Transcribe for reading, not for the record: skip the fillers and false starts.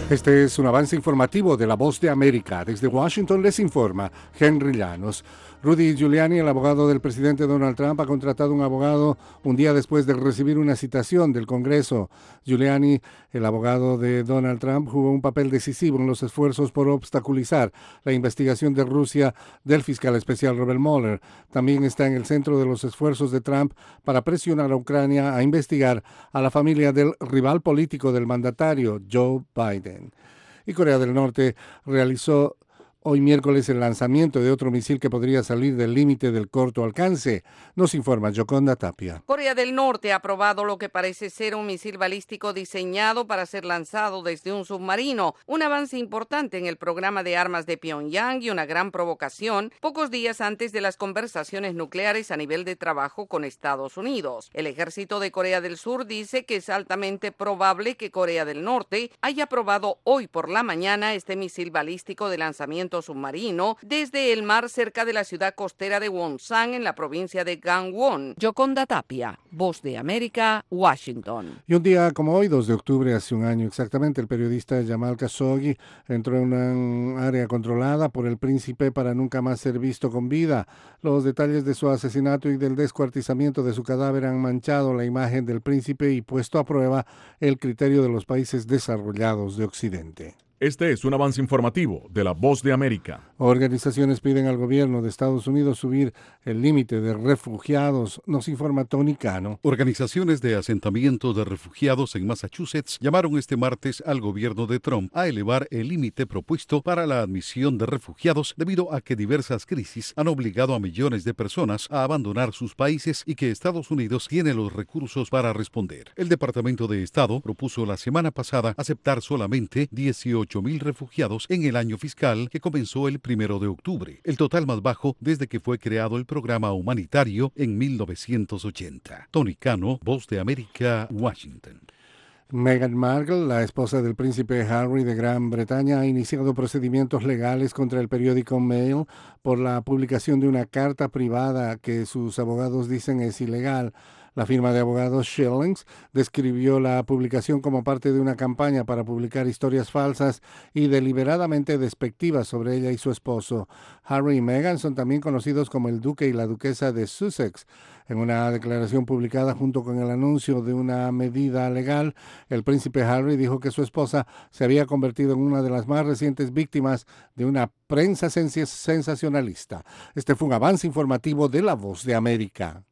Este es un avance informativo de La Voz de América. Desde Washington les informa Henry Llanos. Rudy Giuliani, el abogado del presidente Donald Trump, ha contratado un abogado un día después de recibir una citación del Congreso. Giuliani, el abogado de Donald Trump, jugó un papel decisivo en los esfuerzos por obstaculizar la investigación de Rusia del fiscal especial Robert Mueller. También está en el centro de los esfuerzos de Trump para presionar a Ucrania a investigar a la familia del rival político del mandatario, Joe Biden. Y Corea del Norte realizó hoy miércoles el lanzamiento de otro misil que podría salir del límite del corto alcance, nos informa Yoconda Tapia. Corea del Norte ha aprobado lo que parece ser un misil balístico diseñado para ser lanzado desde un submarino, un avance importante en el programa de armas de Pyongyang y una gran provocación pocos días antes de las conversaciones nucleares a nivel de trabajo con Estados Unidos. El ejército de Corea del Sur dice que es altamente probable que Corea del Norte haya aprobado hoy por la mañana este misil balístico de lanzamiento submarino desde el mar cerca de la ciudad costera de Wonsan en la provincia de Gangwon. Yoconda Tapia, Voz de América, Washington. Y un día como hoy, 2 de octubre, hace un año exactamente, el periodista Jamal Khashoggi entró en una área controlada por el príncipe para nunca más ser visto con vida. Los detalles de su asesinato y del descuartizamiento de su cadáver han manchado la imagen del príncipe y puesto a prueba el criterio de los países desarrollados de Occidente. Este es un avance informativo de La Voz de América. Organizaciones piden al gobierno de Estados Unidos subir el límite de refugiados, nos informa Tony Cano. Organizaciones de asentamiento de refugiados en Massachusetts llamaron este martes al gobierno de Trump a elevar el límite propuesto para la admisión de refugiados debido a que diversas crisis han obligado a millones de personas a abandonar sus países y que Estados Unidos tiene los recursos para responder. El Departamento de Estado propuso la semana pasada aceptar solamente 18,000 refugiados en el año fiscal que comenzó el 1 de octubre, el total más bajo desde que fue creado el programa humanitario en 1980. Tony Cano, Voz de América, Washington. Meghan Markle, la esposa del príncipe Harry de Gran Bretaña, ha iniciado procedimientos legales contra el periódico Mail por la publicación de una carta privada que sus abogados dicen es ilegal. La firma de abogados Schillings describió la publicación como parte de una campaña para publicar historias falsas y deliberadamente despectivas sobre ella y su esposo. Harry y Meghan son también conocidos como el duque y la duquesa de Sussex. En una declaración publicada junto con el anuncio de una medida legal, el príncipe Harry dijo que su esposa se había convertido en una de las más recientes víctimas de una prensa sensacionalista. Este fue un avance informativo de La Voz de América.